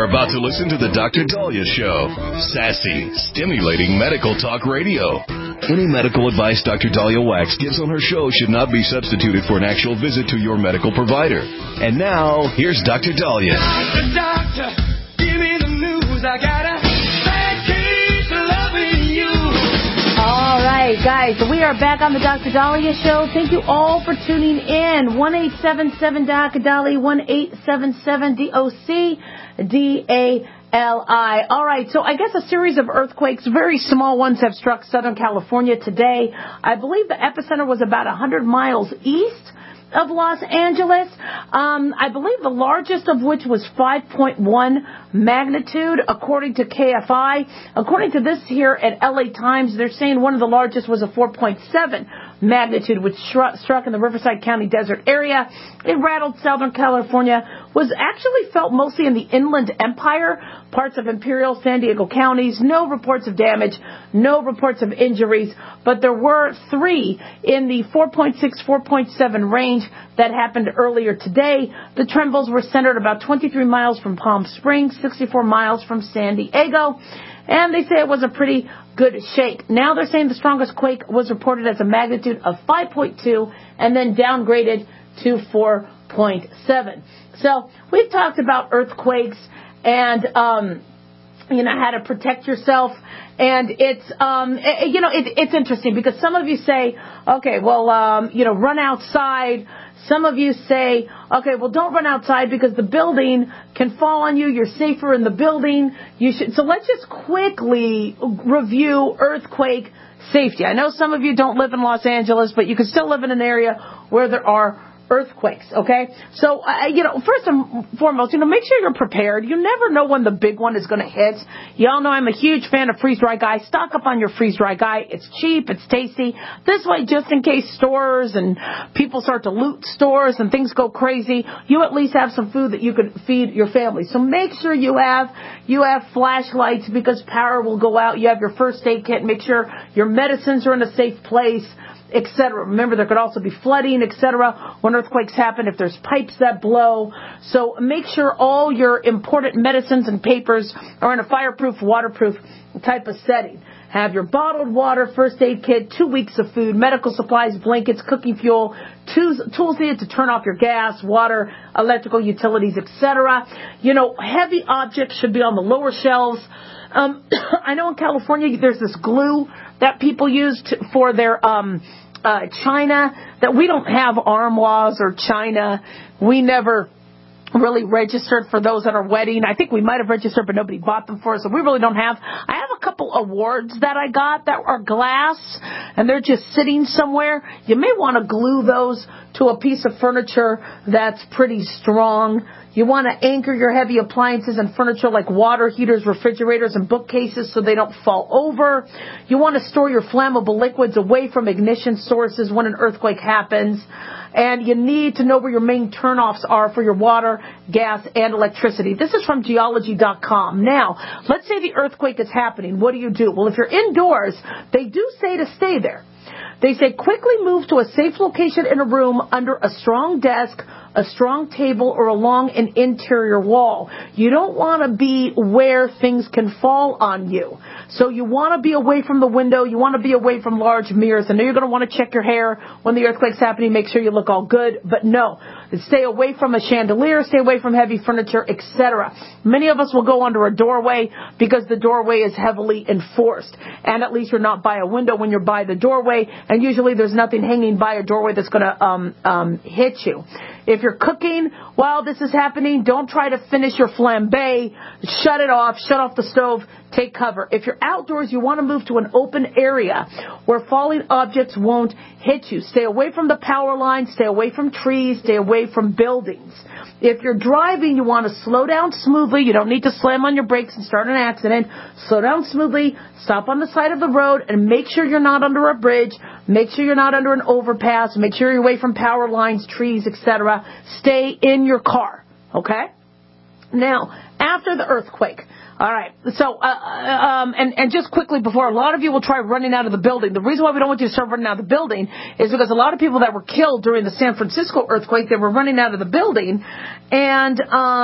You're about to listen to the Dr. Daliah Show. Sassy, stimulating medical talk radio. Any medical advice Dr. Daliah Wax gives on her show should not be substituted for an actual visit to your medical provider. And now, here's Dr. Daliah. Doctor, give me the news. I got a bad case of loving you. All right, guys, so we are back on the Dr. Daliah Show. Thank you all for tuning in. 1-877-DOC-DALI, 1-877-DOC-DALI. All right, so I guess a series of earthquakes, very small ones, have struck Southern California today. I believe the epicenter was about 100 miles east of Los Angeles. I believe the largest of which was 5.1 magnitude, according to KFI. According to this here at LA Times, they're saying one of the largest was a 4.7 magnitude, which struck in the Riverside County desert area. It rattled Southern California, was actually felt mostly in the Inland Empire, parts of Imperial, San Diego counties. No reports of damage, no reports of injuries, but there were 3 in the 4.6, 4.7 range that happened earlier today. The trembles were centered about 23 miles from Palm Springs, 64 miles from San Diego, and they say it was a pretty good shake. Now they're saying the strongest quake was reported as a magnitude of 5.2 and then downgraded to 4.7. So we've talked about earthquakes and, how to protect yourself. And it's, it's interesting because some of you say, okay, well, run outside. Some of you say, okay, well, don't run outside because the building can fall on you. You're safer in the building. So let's just quickly review earthquake safety. I know some of you don't live in Los Angeles, but you can still live in an area where there are earthquakes, okay? So, first and foremost, make sure you're prepared. You never know when the big one is going to hit. Y'all know I'm a huge fan of freeze-dry guy. Stock up on your freeze-dry guy. It's cheap. It's tasty. This way, just in case stores and people start to loot stores and things go crazy, you at least have some food that you could feed your family. So make sure you have flashlights because power will go out. You have your first aid kit. Make sure your medicines are in a safe place, etc. Remember, there could also be flooding, etc. when earthquakes happen, if there's pipes that blow. So make sure all your important medicines and papers are in a fireproof, waterproof type of setting. Have your bottled water, first aid kit, 2 weeks of food, medical supplies, blankets, cooking fuel, tools needed to turn off your gas, water, electrical utilities, etc. Heavy objects should be on the lower shelves. I know in California there's this glue that people use for their china, that we don't have Armoires or china. We never really registered for those that are wedding. I think we might have registered, but nobody bought them for us, so we really don't have. I have a couple awards that I got that are glass, and they're just sitting somewhere. You may want to glue those to a piece of furniture that's pretty strong. You want to anchor your heavy appliances and furniture like water heaters, refrigerators, and bookcases so they don't fall over. You want to store your flammable liquids away from ignition sources when an earthquake happens. And you need to know where your main turnoffs are for your water, gas, and electricity. This is from geology.com. Now, let's say the earthquake is happening. What do you do? Well, if you're indoors, they do say to stay there. They say quickly move to a safe location in a room under a strong desk, a strong table, or along an interior wall. You don't want to be where things can fall on you. So you want to be away from the window. You want to be away from large mirrors. I know you're going to want to check your hair when the earthquake's happening. Make sure you look all good. But no, stay away from a chandelier. Stay away from heavy furniture, etc. Many of us will go under a doorway because the doorway is heavily enforced. And at least you're not by a window when you're by the doorway. And usually there's nothing hanging by a doorway that's going to hit you. If you're cooking while this is happening, don't try to finish your flambe. Shut it off. Shut off the stove. Take cover. If you're outdoors, you want to move to an open area where falling objects won't hit you. Stay away from the power lines. Stay away from trees. Stay away from buildings. If you're driving, you want to slow down smoothly. You don't need to slam on your brakes and start an accident. Slow down smoothly. Stop on the side of the road and make sure you're not under a bridge. Make sure you're not under an overpass. Make sure you're away from power lines, trees, etc. Stay in your car. Okay? Now, after the earthquake, All right. So, and just quickly before, a lot of you will try running out of the building. The reason why we don't want you to start running out of the building is because a lot of people that were killed during the San Francisco earthquake, they were running out of the building, and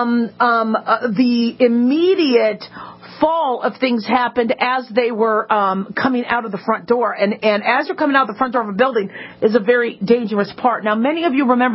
the immediate fall of things happened as they were coming out of the front door. And as you're coming out the front door of a building is a very dangerous part. Now, many of you remember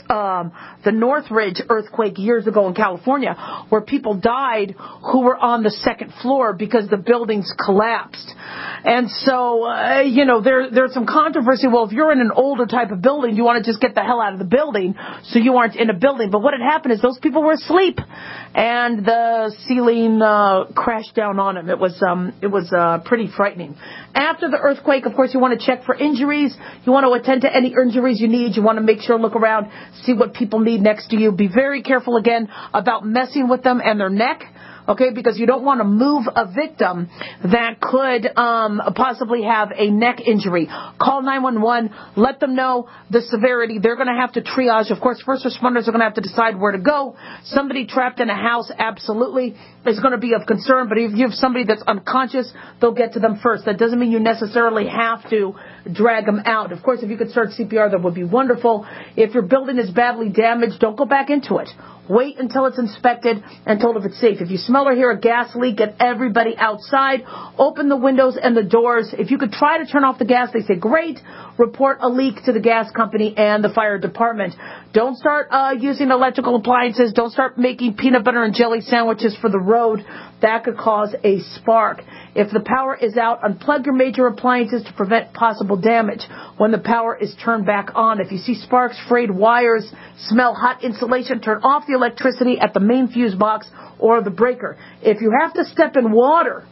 the Northridge earthquake years ago in California, where people died who were on the second floor because the buildings collapsed. And so, there's some controversy. Well, if you're in an older type of building, you want to just get the hell out of the building so you aren't in a building. But what had happened is those people were asleep, and the ceiling crashed down on them. It was pretty frightening. After the earthquake, of course, you want to check for injuries. You want to attend to any injuries you need. You want to make sure, look around, see what people need next to you. Be very careful, again, about messing with them and their neck. Okay, because you don't want to move a victim that could possibly have a neck injury. Call 911. Let them know the severity. They're going to have to triage. Of course, first responders are going to have to decide where to go. Somebody trapped in a house, absolutely, is going to be of concern. But if you have somebody that's unconscious, they'll get to them first. That doesn't mean you necessarily have to drag them out. Of course, if you could start CPR, that would be wonderful. If your building is badly damaged, don't go back into it. Wait until it's inspected and told if it's safe. If you smell or hear a gas leak, get everybody outside. Open the windows and the doors. If you could try to turn off the gas, they say, great. Report a leak to the gas company and the fire department. Don't start using electrical appliances. Don't start making peanut butter and jelly sandwiches for the road. That could cause a spark. If the power is out, unplug your major appliances to prevent possible damage when the power is turned back on. If you see sparks, frayed wires, smell hot insulation, turn off the electricity at the main fuse box or the breaker. If you have to step in water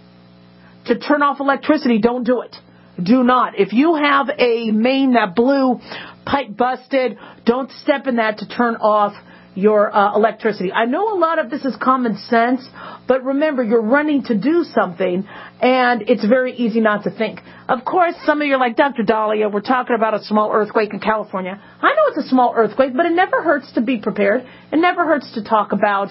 to turn off electricity, don't do it. Do not. If you have a main that blew, pipe busted, don't step in that to turn off your electricity. I know a lot of this is common sense, but remember, you're running to do something, and it's very easy not to think. Of course, some of you are like, Dr. Dahlia, we're talking about a small earthquake in California. I know it's a small earthquake, but it never hurts to be prepared. It never hurts to talk about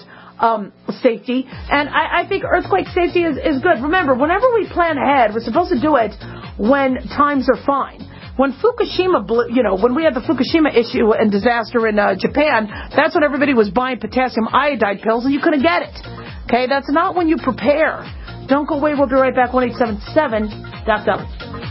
safety. And I think earthquake safety is good. Remember, whenever we plan ahead, we're supposed to do it when times are fine. When Fukushima blew, when we had the Fukushima issue and disaster in Japan, that's when everybody was buying potassium iodide pills and you couldn't get it. Okay, that's not when you prepare. Don't go away. We'll be right back. 1-877 Doc Dahlia.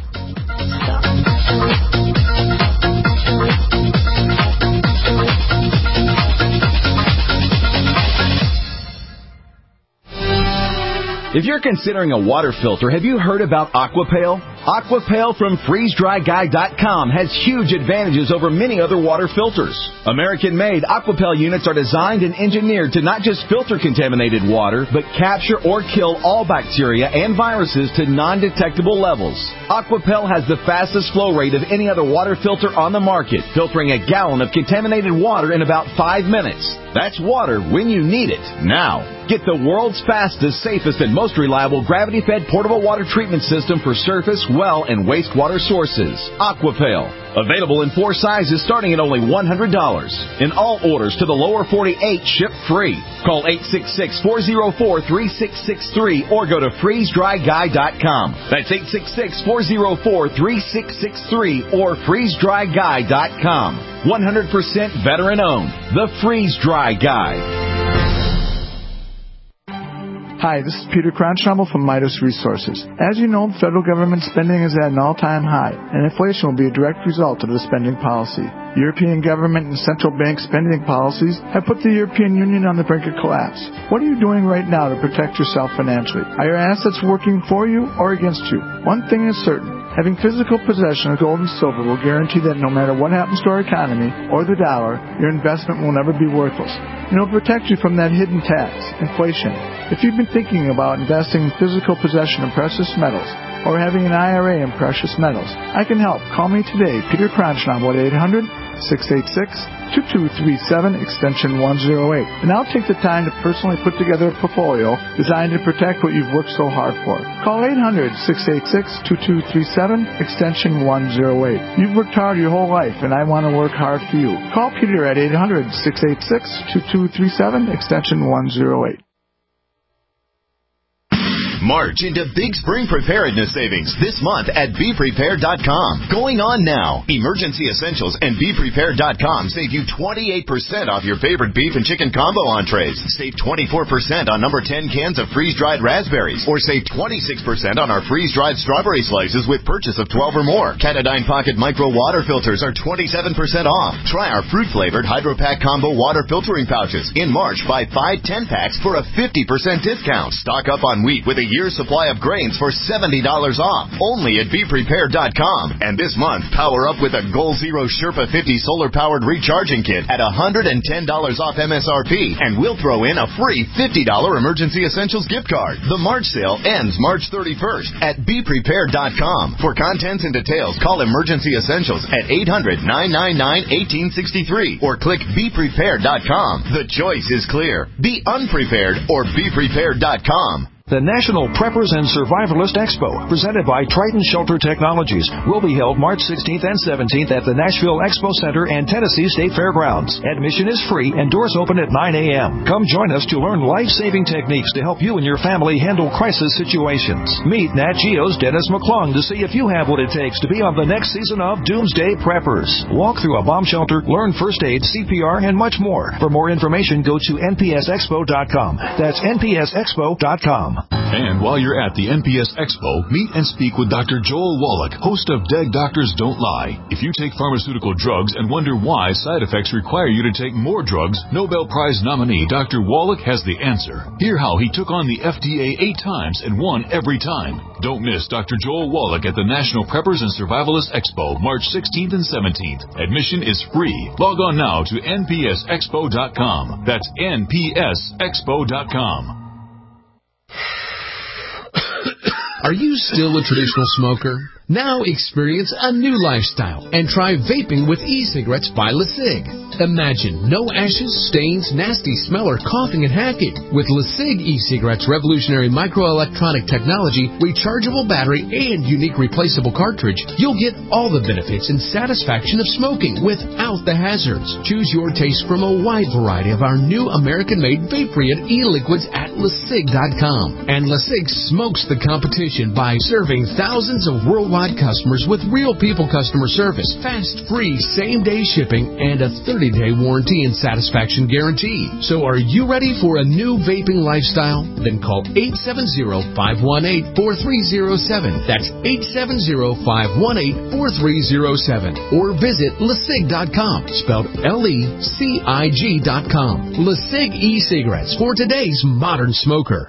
If you're considering a water filter, have you heard about Aquapale? Aquapale from FreezeDryGuy.com has huge advantages over many other water filters. American-made Aquapale units are designed and engineered to not just filter contaminated water, but capture or kill all bacteria and viruses to non-detectable levels. Aquapale has the fastest flow rate of any other water filter on the market, filtering a gallon of contaminated water in about 5 minutes. That's water when you need it, now. Get the world's fastest, safest, and most reliable gravity-fed portable water treatment system for surface, well, and wastewater sources. Aquapale. Available in 4 sizes starting at only $100. In all orders to the lower 48, ship free. Call 866-404-3663 or go to FreezeDryGuy.com. That's 866-404-3663 or FreezeDryGuy.com. 100% veteran-owned. The Freeze Dry Guy. Hi, this is Peter Cronschnabel from Midas Resources. As you know, federal government spending is at an all-time high, and inflation will be a direct result of the spending policy. European government and central bank spending policies have put the European Union on the brink of collapse. What are you doing right now to protect yourself financially? Are your assets working for you or against you? One thing is certain. Having physical possession of gold and silver will guarantee that no matter what happens to our economy or the dollar, your investment will never be worthless. And it will protect you from that hidden tax, inflation. If you've been thinking about investing in physical possession of precious metals or having an IRA in precious metals, I can help. Call me today, Peter Cronschnabel at 800-686-2237, extension 108. And I'll take the time to personally put together a portfolio designed to protect what you've worked so hard for. Call 800-686-2237, extension 108. You've worked hard your whole life, and I want to work hard for you. Call Peter at 800-686-2237, extension 108. March into big spring preparedness savings this month at BePrepared.com. Going on now. Emergency Essentials and BePrepared.com save you 28% off your favorite beef and chicken combo entrees. Save 24% on number 10 cans of freeze-dried raspberries. Or save 26% on our freeze-dried strawberry slices with purchase of 12 or more. Katadyn Pocket Micro Water Filters are 27% off. Try our fruit-flavored Hydro Pack Combo Water Filtering Pouches. In March, buy 5 10-packs for a 50% discount. Stock up on wheat with a year's supply of grains for $70 off. Only at BePrepared.com. And this month, power up with a Goal Zero Sherpa 50 solar-powered recharging kit at $110 off MSRP. And we'll throw in a free $50 Emergency Essentials gift card. The March sale ends March 31st at BePrepared.com. For contents and details, call Emergency Essentials at 800-999-1863 or click BePrepared.com. The choice is clear. Be unprepared or BePrepared.com. The National Preppers and Survivalists Expo, presented by Triton Shelter Technologies, will be held March 16th and 17th at the Nashville Expo Center and Tennessee State Fairgrounds. Admission is free and doors open at 9 a.m. Come join us to learn life-saving techniques to help you and your family handle crisis situations. Meet Nat Geo's Dennis McClung to see if you have what it takes to be on the next season of Doomsday Preppers. Walk through a bomb shelter, learn first aid, CPR, and much more. For more information, go to npsexpo.com. That's npsexpo.com. And while you're at the NPS Expo, meet and speak with Dr. Joel Wallach, host of Dead Doctors Don't Lie. If you take pharmaceutical drugs and wonder why side effects require you to take more drugs, Nobel Prize nominee Dr. Wallach has the answer. Hear how he took on the FDA 8 times and won every time. Don't miss Dr. Joel Wallach at the National Preppers and Survivalists Expo, March 16th and 17th. Admission is free. Log on now to npsexpo.com. That's npsexpo.com. Are you still a traditional smoker? Now experience a new lifestyle and try vaping with e-cigarettes by LeSig. Imagine no ashes, stains, nasty smell, or coughing and hacking. With LeSig e-cigarettes' revolutionary microelectronic technology, rechargeable battery, and unique replaceable cartridge, you'll get all the benefits and satisfaction of smoking without the hazards. Choose your taste from a wide variety of our new American-made vape-free e-liquids at LeSig.com. And LeSig smokes the competition by serving thousands of worldwide customers with real people customer service, fast, free, same-day shipping, and a 30-day warranty and satisfaction guarantee. So are you ready for a new vaping lifestyle? Then call 870-518-4307. That's 870-518-4307. Or visit LeSig.com, spelled LECIG.com. LeSig e-cigarettes for today's modern smoker.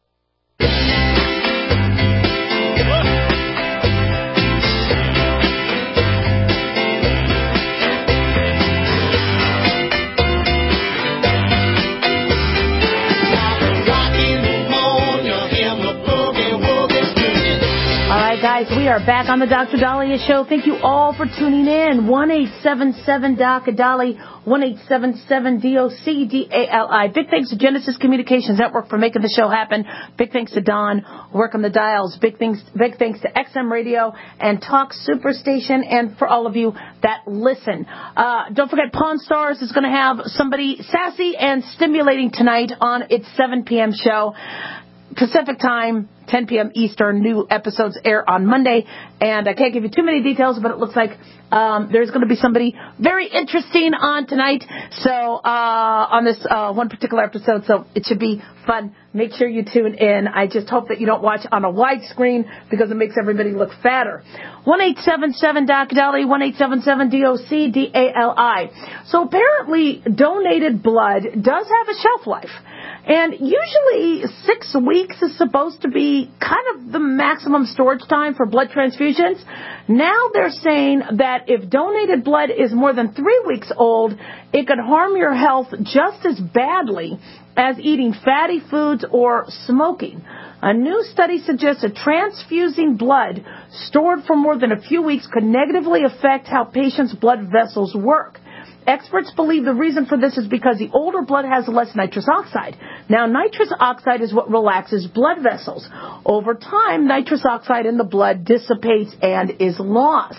Guys, we are back on the Dr. Dahlia Show. Thank you all for tuning in. 1-877-DOC-DALI, 1-877-DOC-DALI. Big thanks to Genesis Communications Network for making the show happen. Big thanks to Don, work on the dials. Big thanks to XM Radio and Talk Superstation, and for all of you that listen. Don't forget, Pawn Stars is going to have somebody sassy and stimulating tonight on its 7 p.m. show. Pacific time, 10 p.m. Eastern. New episodes air on Monday. And I can't give you too many details, but it looks like there's going to be somebody very interesting on tonight. So on this one particular episode, so it should be fun. Make sure you tune in. I just hope that you don't watch on a wide screen because it makes everybody look fatter. 1-877-DOC-DALI, 1-877-DOC-DALI. So apparently donated blood does have a shelf life. And usually 6 weeks is supposed to be kind of the maximum storage time for blood transfusions. Now they're saying that if donated blood is more than 3 weeks old, it could harm your health just as badly as eating fatty foods or smoking. A new study suggests that transfusing blood stored for more than a few weeks could negatively affect how patients' blood vessels work. Experts believe the reason for this is because the older blood has less nitrous oxide. Now, nitrous oxide is what relaxes blood vessels. Over time, nitrous oxide in the blood dissipates and is lost.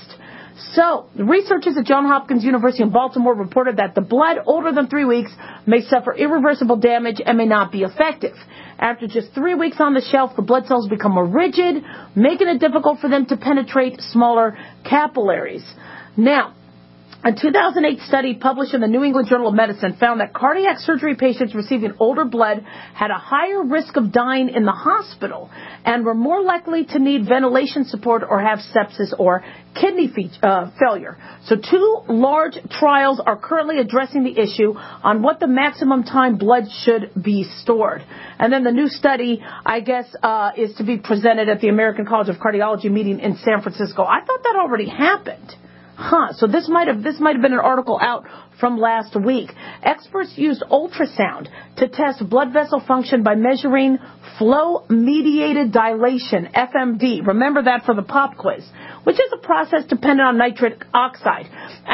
So, researchers at Johns Hopkins University in Baltimore reported that the blood older than 3 weeks may suffer irreversible damage and may not be effective. After just 3 weeks on the shelf, the blood cells become more rigid, making it difficult for them to penetrate smaller capillaries. Now, a 2008 study published in the New England Journal of Medicine found that cardiac surgery patients receiving older blood had a higher risk of dying in the hospital and were more likely to need ventilation support or have sepsis or kidney failure. So 2 large trials are currently addressing the issue on what the maximum time blood should be stored. And then the new study, I guess, is to be presented at the American College of Cardiology meeting in San Francisco. I thought that already happened. So this might have been an article out from last week. Experts used ultrasound to test blood vessel function by measuring flow-mediated dilation, FMD. Remember that for the pop quiz, which is a process dependent on nitric oxide.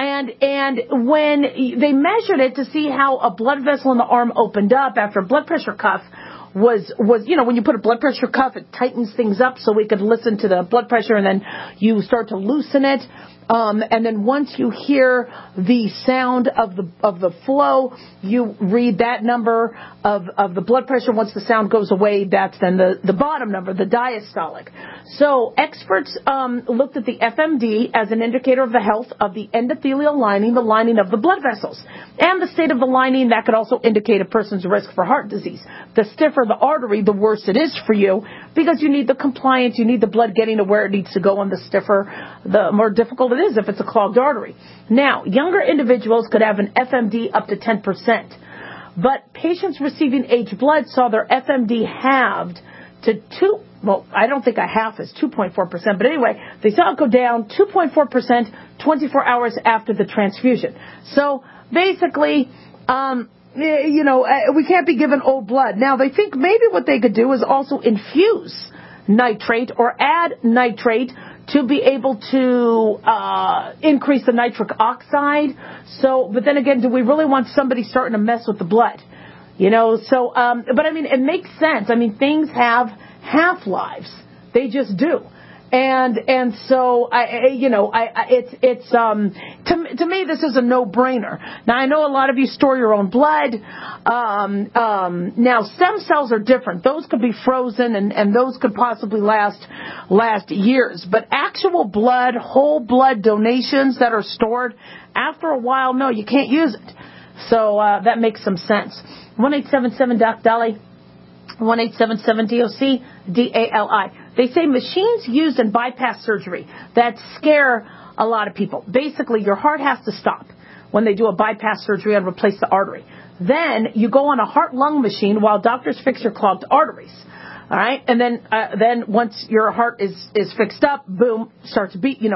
And when they measured it to see how a blood vessel in the arm opened up after a blood pressure cuff was when you put a blood pressure cuff, it tightens things up so we could listen to the blood pressure, and then you start to loosen it. And then once you hear the sound of the flow, you read that number of the blood pressure. Once the sound goes away, that's then the bottom number, the diastolic. So experts looked at the FMD as an indicator of the health of the endothelial lining, the lining of the blood vessels, and the state of the lining. That could also indicate a person's risk for heart disease. The stiffer the artery, the worse it is for you, because you need the compliance, you need the blood getting to where it needs to go, and the stiffer, the more difficult it is if it's a clogged artery. Now, younger individuals could have an FMD up to 10%, but patients receiving aged blood saw their FMD halved to I don't think a half is 2.4%, but anyway, they saw it go down 2.4% 24 hours after the transfusion. So basically, we can't be given old blood. Now, they think maybe what they could do is also infuse nitrate or add nitrate to be able to increase the nitric oxide. So, but then again, do we really want somebody starting to mess with the blood? So, but I mean, it makes sense. I mean, things have half-lives. They just do. And so to me this is a no-brainer. Now I know a lot of you store your own blood. Now stem cells are different. Those could be frozen and those could possibly last years. But actual blood, whole blood donations that are stored, after a while, no, you can't use it. So that makes some sense. 1-877-DOC-DALI. 1-877-DOC-DALI. They say machines used in bypass surgery that scare a lot of people. Basically, your heart has to stop when they do a bypass surgery and replace the artery. Then you go on a heart-lung machine while doctors fix your clogged arteries. All right, and then once your heart is fixed up, boom, starts to beat.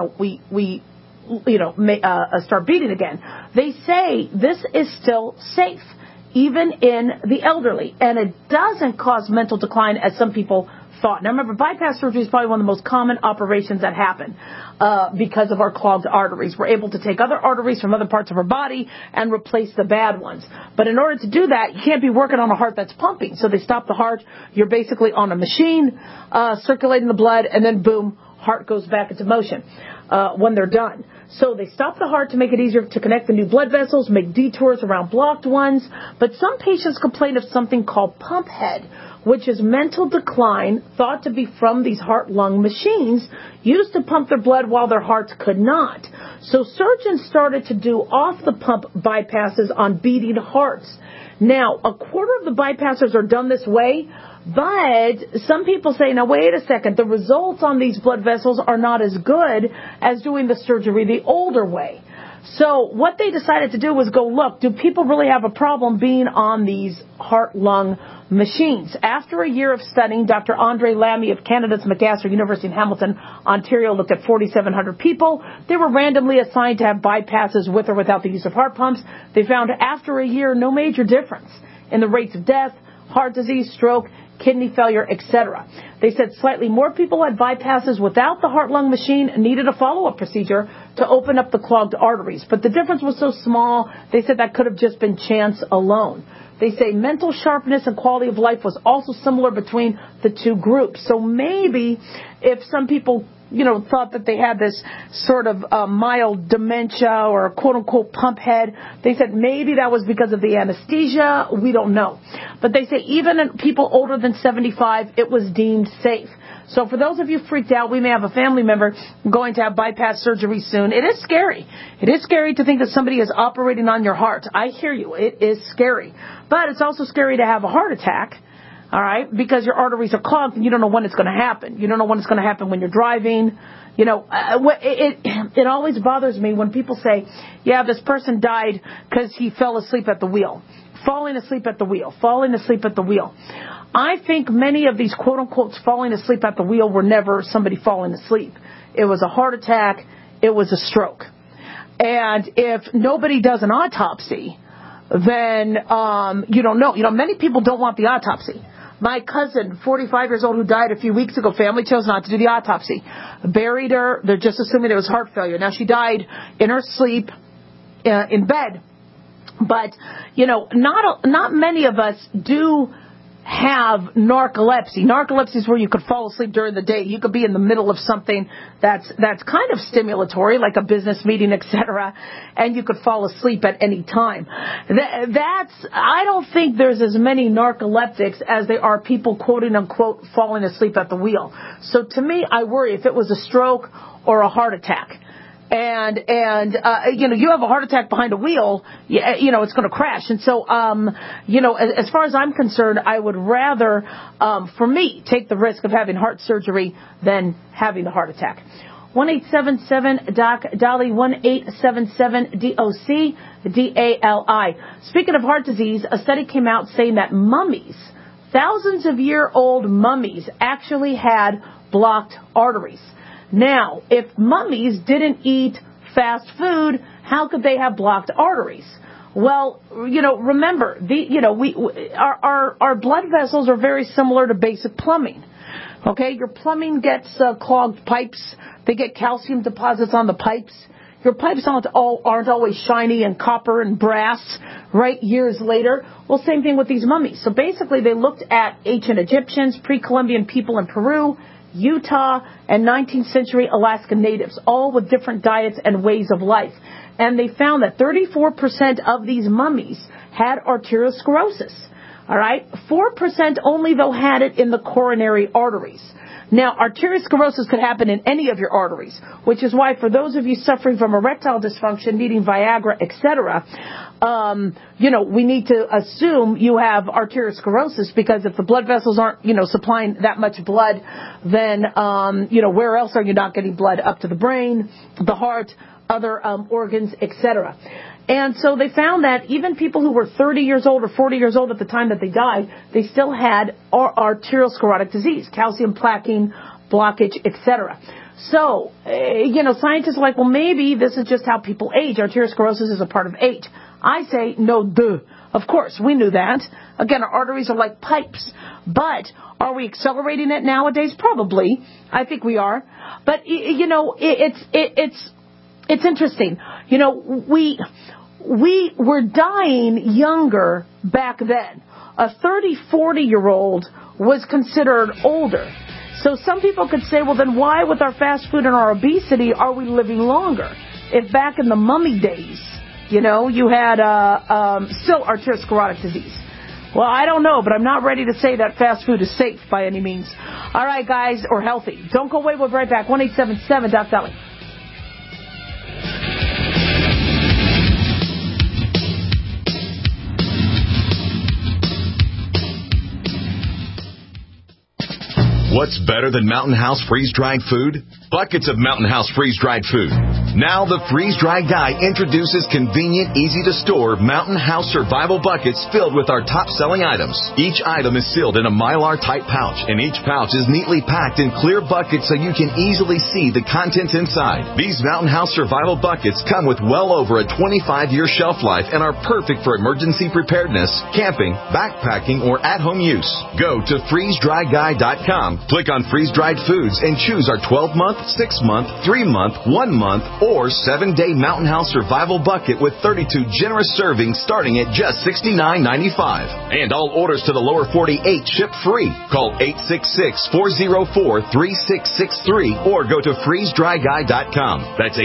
Start beating again. They say this is still safe, even in the elderly, and it doesn't cause mental decline as some people thought. Now remember, bypass surgery is probably one of the most common operations that happen because of our clogged arteries. We're able to take other arteries from other parts of our body and replace the bad ones. But in order to do that, you can't be working on a heart that's pumping. So they stop the heart. You're basically on a machine circulating the blood, and then boom, heart goes back into motion when they're done. So they stop the heart to make it easier to connect the new blood vessels, make detours around blocked ones. But some patients complain of something called pump head, which is mental decline thought to be from these heart-lung machines used to pump their blood while their hearts could not. So surgeons started to do off-the-pump bypasses on beating hearts. Now, a quarter of the bypasses are done this way, but some people say, now wait a second, the results on these blood vessels are not as good as doing the surgery the older way. So what they decided to do was go look, do people really have a problem being on these heart-lung machines? After a year of studying, Dr. Andre Lamy of Canada's McMaster University in Hamilton, Ontario, looked at 4,700 people. They were randomly assigned to have bypasses with or without the use of heart pumps. They found after a year no major difference in the rates of death, heart disease, stroke, kidney failure, etc. They said slightly more people had bypasses without the heart-lung machine and needed a follow-up procedure to open up the clogged arteries. But the difference was so small, they said that could have just been chance alone. They say mental sharpness and quality of life was also similar between the two groups. So maybe if some people thought that they had this sort of mild dementia or quote-unquote pump head. They said maybe that was because of the anesthesia. We don't know. But they say even in people older than 75, it was deemed safe. So for those of you freaked out, we may have a family member going to have bypass surgery soon. It is scary. It is scary to think that somebody is operating on your heart. I hear you. It is scary. But it's also scary to have a heart attack, all right, because your arteries are clogged and you don't know when it's going to happen. You don't know when it's going to happen when you're driving. It always bothers me when people say, yeah, this person died because he fell asleep at the wheel. Falling asleep at the wheel. Falling asleep at the wheel. I think many of these quote-unquote falling asleep at the wheel were never somebody falling asleep. It was a heart attack. It was a stroke. And if nobody does an autopsy, then you don't know. Many people don't want the autopsy. My cousin, 45 years old, who died a few weeks ago, family chose not to do the autopsy. Buried her. They're just assuming it was heart failure. Now, she died in her sleep in bed. But, not many of us do have narcolepsy. Narcolepsy is where you could fall asleep during the day. You could be in the middle of something that's kind of stimulatory, like a business meeting, etc., and you could fall asleep at any time. I don't think there's as many narcoleptics as there are people, quote unquote, falling asleep at the wheel. So to me, I worry if it was a stroke or a heart attack. And you have a heart attack behind a wheel, it's going to crash. And so, as far as I'm concerned, I would rather, for me, take the risk of having heart surgery than having the heart attack. 1-877-DOC-DALI, 1-877-DOC-DALI. Speaking of heart disease, a study came out saying that mummies, thousands of year-old mummies, actually had blocked arteries. Now, if mummies didn't eat fast food, how could they have blocked arteries? Well, remember, our blood vessels are very similar to basic plumbing. Okay, your plumbing gets clogged pipes. They get calcium deposits on the pipes. Your pipes aren't always shiny and copper and brass, right, years later. Well, same thing with these mummies. So basically, they looked at ancient Egyptians, pre-Columbian people in Peru, Utah, and 19th century Alaska natives, all with different diets and ways of life. And they found that 34% of these mummies had arteriosclerosis. All right? 4% only, though, had it in the coronary arteries. Now, arteriosclerosis could happen in any of your arteries, which is why for those of you suffering from erectile dysfunction, needing Viagra, etc., we need to assume you have arteriosclerosis, because if the blood vessels aren't, supplying that much blood, then, where else are you not getting blood? Up to the brain, the heart, other organs, etc. And so they found that even people who were 30 years old or 40 years old at the time that they died, they still had arteriosclerotic disease, calcium plaquing, blockage, etc. So, scientists are like, well, maybe this is just how people age. Arteriosclerosis is a part of age. I say, no, of course, we knew that. Again, our arteries are like pipes. But are we accelerating it nowadays? Probably. I think we are. But, it's interesting. We were dying younger back then. A 30, 40-year-old was considered older. So some people could say, well, then why, with our fast food and our obesity, are we living longer? If back in the mummy days, you had still arteriosclerotic disease. Well, I don't know, but I'm not ready to say that fast food is safe by any means. All right, guys, or healthy. Don't go away. We'll be right back. 1-877-DOC-DALI. What's better than Mountain House freeze-dried food? Buckets of Mountain House freeze-dried food. Now the freeze-dry guy introduces convenient, easy-to-store Mountain House survival buckets filled with our top-selling items. Each item is sealed in a Mylar-type pouch, and each pouch is neatly packed in clear buckets so you can easily see the contents inside. These Mountain House survival buckets come with well over a 25-year shelf life and are perfect for emergency preparedness, camping, backpacking, or at-home use. Go to freezedryguy.com. Click on freeze-dried foods and choose our 12-month, 6-month, 3-month, 1-month, or 7-day Mountain House Survival Bucket with 32 generous servings starting at just $69.95. And all orders to the lower 48 ship free. Call 866-404-3663 or go to freezedryguy.com. That's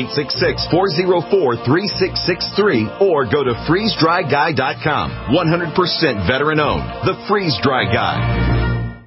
866-404-3663 or go to freezedryguy.com. 100% veteran owned. The Freeze Dry Guy.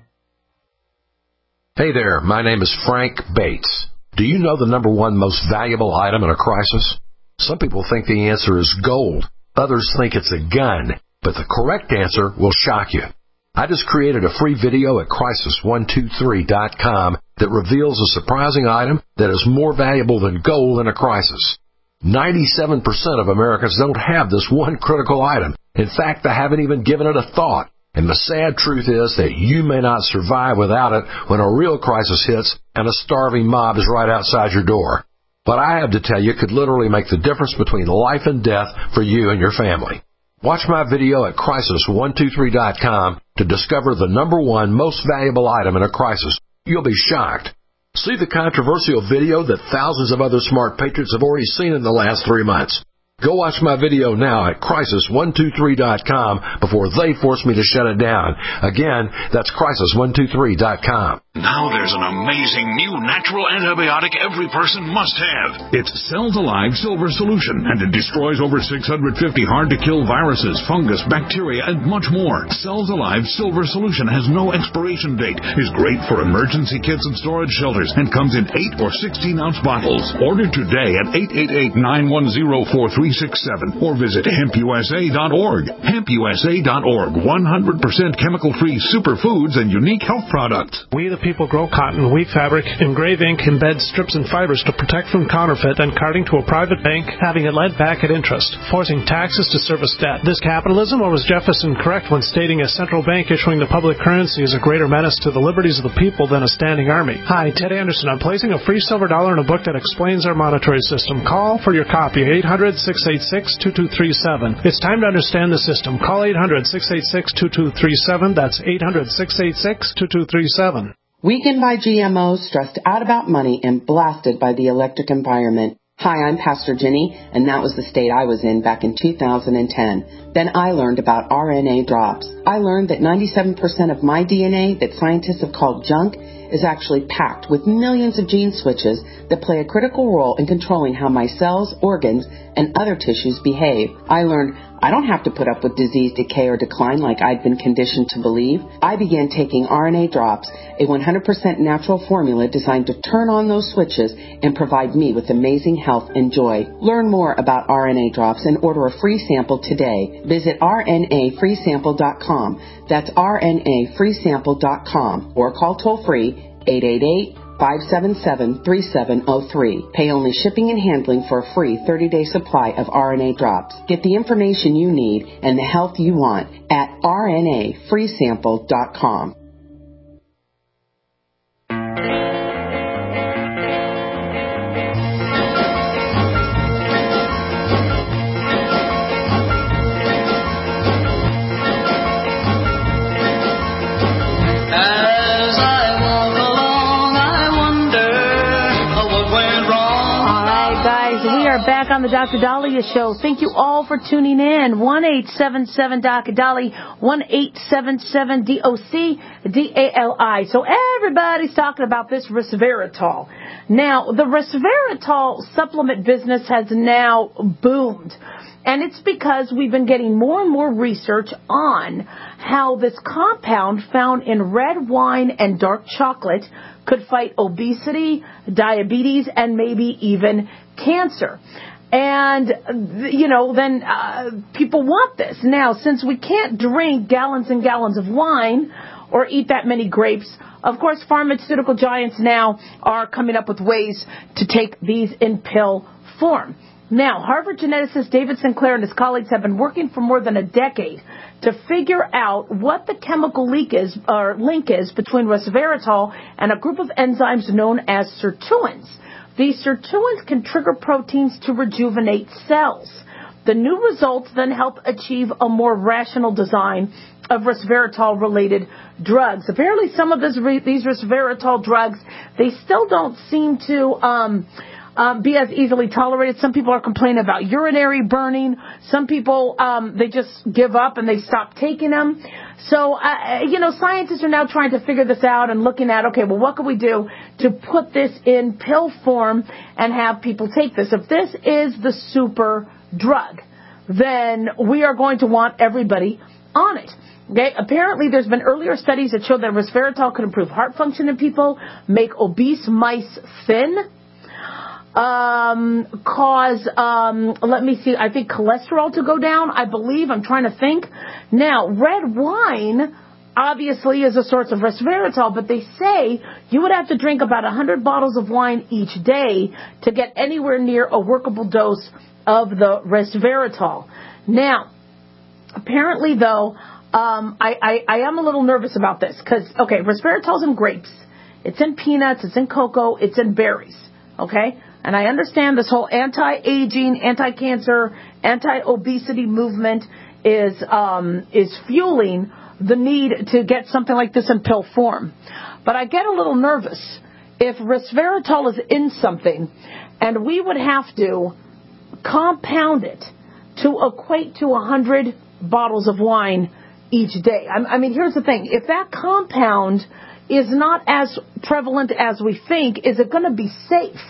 Hey there, my name is Frank Bates. Do you know the number one most valuable item in a crisis? Some people think the answer is gold. Others think it's a gun. But the correct answer will shock you. I just created a free video at crisis123.com that reveals a surprising item that is more valuable than gold in a crisis. 97% of Americans don't have this one critical item. In fact, they haven't even given it a thought. And the sad truth is that you may not survive without it when a real crisis hits and a starving mob is right outside your door. What I have to tell you could literally make the difference between life and death for you and your family. Watch my video at crisis123.com to discover the number one most valuable item in a crisis. You'll be shocked. See the controversial video that thousands of other smart patriots have already seen in the last 3 months. Go watch my video now at crisis123.com before they force me to shut it down. Again, that's crisis123.com. Now there's an amazing new natural antibiotic every person must have. It's Cells Alive Silver Solution, and it destroys over 650 hard-to-kill viruses, fungus, bacteria, and much more. Cells Alive Silver Solution has no expiration date, is great for emergency kits and storage shelters, and comes in 8 or 16-ounce bottles. Order today at 888-910-4367 or visit hempusa.org. Hempusa.org, 100% chemical-free superfoods and unique health products. We the people grow cotton, weave fabric, engrave ink, embed strips and fibers to protect from counterfeit and carting to a private bank, having it lent back at interest, forcing taxes to service debt. This capitalism, or was Jefferson correct when stating a central bank issuing the public currency is a greater menace to the liberties of the people than a standing army? Hi, Ted Anderson. I'm placing a free silver dollar in a book that explains our monetary system. Call for your copy, 800-686-2237. It's time to understand the system. Call 800-686-2237. That's 800-686-2237. Weakened by GMOs, stressed out about money, and blasted by the electric environment. Hi, I'm Pastor Jenny, and that was the state I was in back in 2010. Then I learned about RNA drops. I learned that 97% of my DNA that scientists have called junk is actually packed with millions of gene switches that play a critical role in controlling how my cells, organs, and other tissues behave. I learned I don't have to put up with disease, decay, or decline like I'd been conditioned to believe. I began taking RNA drops, a 100% natural formula designed to turn on those switches and provide me with amazing health and joy. Learn more about RNA drops and order a free sample today. Visit rnafreesample.com. That's rnafreesample.com or call toll-free 888-577-3703. Pay only shipping and handling for a free 30-day supply of RNA drops. Get the information you need and the health you want at rnafreesample.com. Back on the Dr. Dahlia Show. Thank you all for tuning in. 1-877-Dr. 1-877-DOC-DALI. So everybody's talking about this resveratrol. Now, the resveratrol supplement business has now boomed. And it's because we've been getting more and more research on how this compound found in red wine and dark chocolate could fight obesity, diabetes, and maybe even cancer. And, then people want this. Now, since we can't drink gallons and gallons of wine or eat that many grapes, of course, pharmaceutical giants now are coming up with ways to take these in pill form. Now, Harvard geneticist David Sinclair and his colleagues have been working for more than a decade to figure out what the chemical link is between resveratrol and a group of enzymes known as sirtuins. These sirtuins can trigger proteins to rejuvenate cells. The new results then help achieve a more rational design of resveratrol-related drugs. Apparently, some of these resveratrol drugs, they still don't seem to be as easily tolerated. Some people are complaining about urinary burning. Some people, they just give up and they stop taking them. So, scientists are now trying to figure this out and looking at, okay, well, what can we do to put this in pill form and have people take this? If this is the super drug, then we are going to want everybody on it. Okay, apparently there's been earlier studies that show that resveratrol could improve heart function in people, make obese mice thin, cause, I think cholesterol to go down, I believe. I'm trying to think. Now, red wine obviously is a source of resveratrol, but they say you would have to drink about 100 bottles of wine each day to get anywhere near a workable dose of the resveratrol. Now, apparently, though, I am a little nervous about this because, okay, resveratrol's in grapes. It's in peanuts. It's in cocoa. It's in berries. Okay? And I understand this whole anti-aging, anti-cancer, anti-obesity movement is fueling the need to get something like this in pill form. But I get a little nervous if resveratrol is in something and we would have to compound it to equate to 100 bottles of wine each day. I mean, here's the thing. If that compound is not as prevalent as we think, is it going to be safe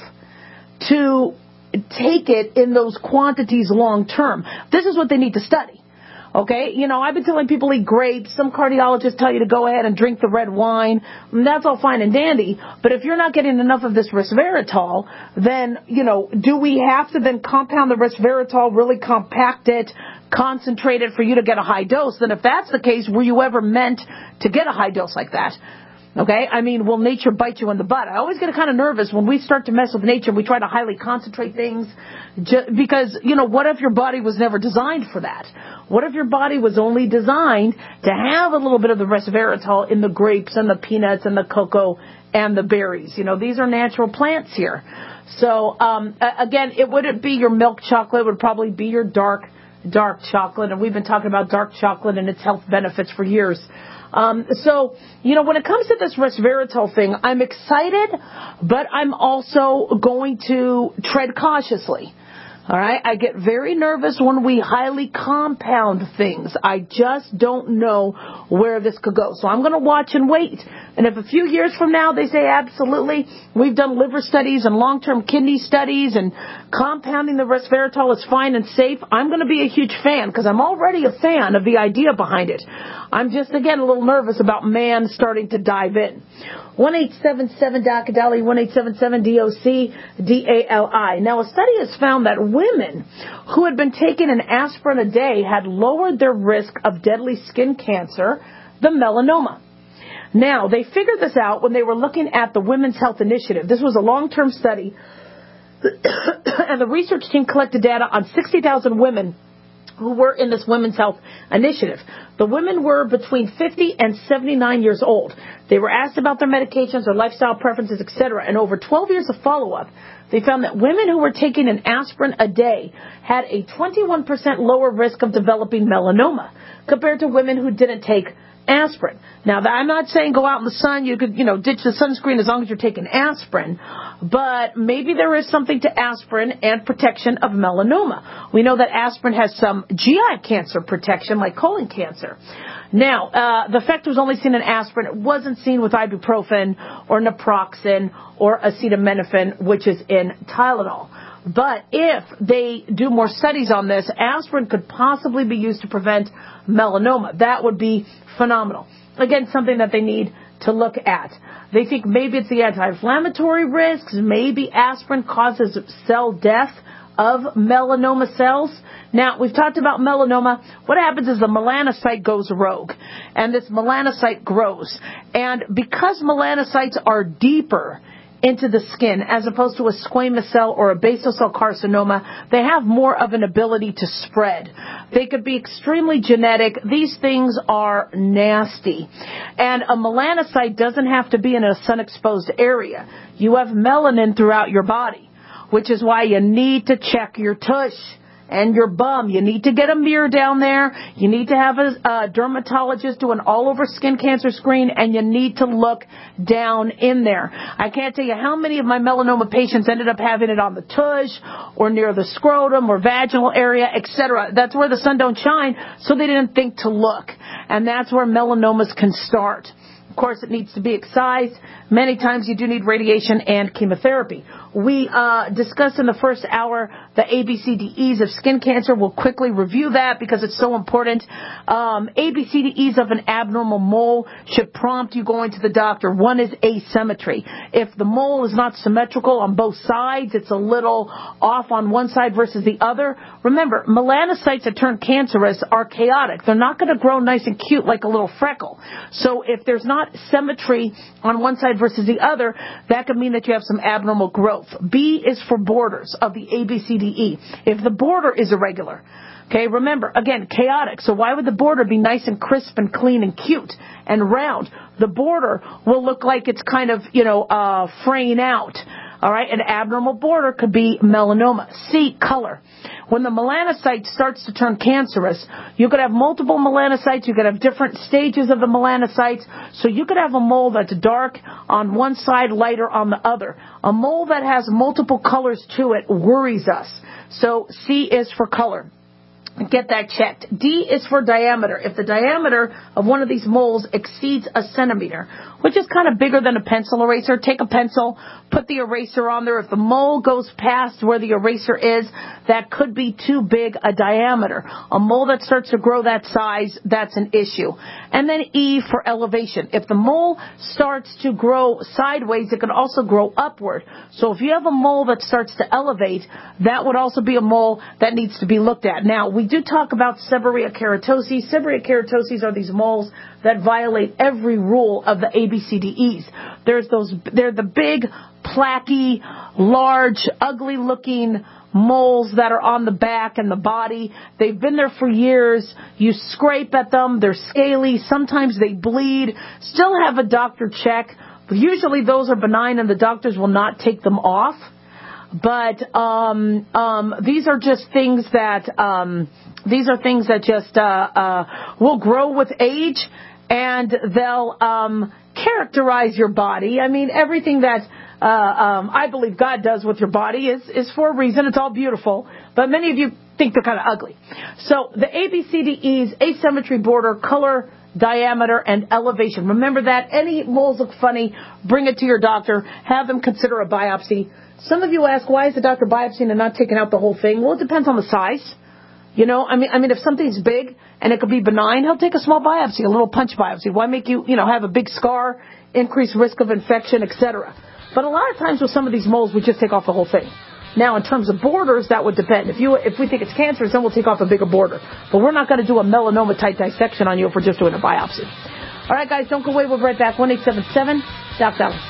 to take it in those quantities long term? This is what they need to study. Okay, I've been telling people eat grapes. Some cardiologists tell you to go ahead and drink the red wine. And that's all fine and dandy. But if you're not getting enough of this resveratrol, then, do we have to then compound the resveratrol, really compact it, concentrate it for you to get a high dose? Then if that's the case, were you ever meant to get a high dose like that? Okay, I mean, will nature bite you in the butt? I always get kind of nervous when we start to mess with nature. We try to highly concentrate things because, what if your body was never designed for that? What if your body was only designed to have a little bit of the resveratrol in the grapes and the peanuts and the cocoa and the berries? These are natural plants here. So, again, it wouldn't be your milk chocolate. It would probably be your dark chocolate. And we've been talking about dark chocolate and its health benefits for years. So, when it comes to this resveratrol thing, I'm excited, but I'm also going to tread cautiously. All right. I get very nervous when we highly compound things. I just don't know where this could go. So I'm going to watch and wait. And if a few years from now they say absolutely, we've done liver studies and long-term kidney studies and compounding the resveratrol is fine and safe, I'm going to be a huge fan because I'm already a fan of the idea behind it. I'm just, again, a little nervous about man starting to dive in. 1-877-DOC-DALI, 1-877-DOC-DALI. Now, a study has found that women who had been taking an aspirin a day had lowered their risk of deadly skin cancer, the melanoma. Now, they figured this out when they were looking at the Women's Health Initiative. This was a long-term study, and the research team collected data on 60,000 women who were in this Women's Health Initiative. The women were between 50 and 79 years old. They were asked about their medications, their lifestyle preferences, etc. And over 12 years of follow-up, they found that women who were taking an aspirin a day had a 21% lower risk of developing melanoma compared to women who didn't take aspirin. Now, I'm not saying go out in the sun. You could, ditch the sunscreen as long as you're taking aspirin. But maybe there is something to aspirin and protection of melanoma. We know that aspirin has some GI cancer protection, like colon cancer. Now, the effect was only seen in aspirin. It wasn't seen with ibuprofen or naproxen or acetaminophen, which is in Tylenol. But if they do more studies on this, aspirin could possibly be used to prevent melanoma. That would be phenomenal. Again, something that they need to look at. They think maybe it's the anti-inflammatory risks. Maybe aspirin causes cell death of melanoma cells. Now, we've talked about melanoma. What happens is the melanocyte goes rogue, and this melanocyte grows. And because melanocytes are deeper into the skin, as opposed to a squamous cell or a basal cell carcinoma, they have more of an ability to spread. They could be extremely genetic. These things are nasty. And a melanocyte doesn't have to be in a sun-exposed area. You have melanin throughout your body, which is why you need to check your tush. and your bum. You need to get a mirror down there. You need to have a dermatologist do an all-over skin cancer screen, and you need to look down in there. I can't tell you how many of my melanoma patients ended up having it on the tush or near the scrotum or vaginal area, etc. That's where the sun don't shine, so they didn't think to look. And that's where melanomas can start. Of course, it needs to be excised. Many times you do need radiation and chemotherapy. We discussed in the first hour the ABCDEs of skin cancer. We'll quickly review that because it's so important. ABCDEs of an abnormal mole should prompt you going to the doctor. One is asymmetry. If the mole is not symmetrical on both sides, it's a little off on one side versus the other. Remember, melanocytes that turn cancerous are chaotic. They're not going to grow nice and cute like a little freckle. So if there's not symmetry on one side versus the other, that could mean that you have some abnormal growth. B is for borders of the ABCDE. If the border is irregular, okay, remember, again, chaotic. So why would the border be nice and crisp and clean and cute and round? The border will look like it's kind of, fraying out. All right, an abnormal border could be melanoma. C, color. When the melanocyte starts to turn cancerous, you could have multiple melanocytes. You could have different stages of the melanocytes. So you could have a mole that's dark on one side, lighter on the other. A mole that has multiple colors to it worries us. So C is for color. Get that checked. D is for diameter. If the diameter of one of these moles exceeds a centimeter, which is kind of bigger than a pencil eraser, take a pencil, put the eraser on there. If the mole goes past where the eraser is, that could be too big a diameter. A mole that starts to grow that size, that's an issue. And then E for elevation. If the mole starts to grow sideways, it can also grow upward. So if you have a mole that starts to elevate, that would also be a mole that needs to be looked at. Now, we do talk about seborrhea keratoses. Seborrhea keratoses are these moles that violate every rule of the ABCDEs. They're the big, placky, large, ugly-looking moles that are on the back and the body. They've been there for years. You scrape at them. They're scaly. Sometimes they bleed. Still have a doctor check. But usually those are benign and the doctors will not take them off. But these are just things that will grow with age, and they'll characterize your body. I mean, everything that I believe God does with your body is for a reason. It's all beautiful, but many of you think they're kind of ugly. So the ABCDEs: asymmetry, border, color, diameter, and elevation. Remember that. Any moles look funny, bring it to your doctor. Have them consider a biopsy. Some of you ask, why is the doctor biopsying and not taking out the whole thing? Well, it depends on the size. I mean, if something's big and it could be benign, he'll take a small biopsy, a little punch biopsy. Why make you, have a big scar, increased risk of infection, etc. But a lot of times with some of these moles, we just take off the whole thing. Now, in terms of borders, that would depend. If we think it's cancerous, then we'll take off a bigger border. But we're not going to do a melanoma-type dissection on you if we're just doing a biopsy. All right, guys, don't go away. We'll be right back. 1-877-Doc Dolly.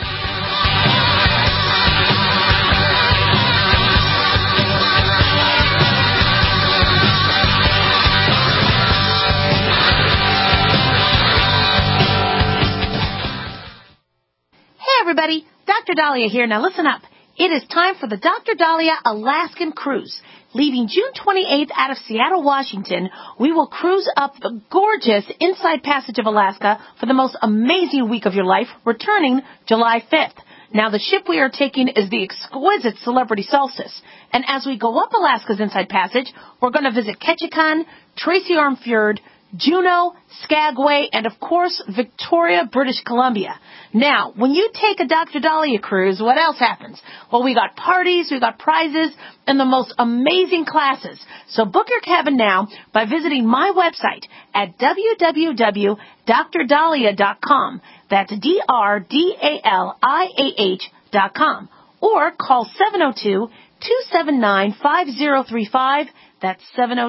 Everybody, Dr. Dahlia here. Now listen up. It is time for the Dr. Dahlia Alaskan Cruise. Leaving June 28th out of Seattle, Washington, we will cruise up the gorgeous Inside Passage of Alaska for the most amazing week of your life, returning July 5th. Now, the ship we are taking is the exquisite Celebrity Solstice. And as we go up Alaska's Inside Passage, we're going to visit Ketchikan, Tracy Arm Fjord, Juneau, Skagway, and of course, Victoria, British Columbia. Now, when you take a Dr. Dahlia cruise, what else happens? Well, we got parties, we got prizes, and the most amazing classes. So book your cabin now by visiting my website at www.drdahlia.com. That's DRDALIAH.com. Or call 702-279-5035. That's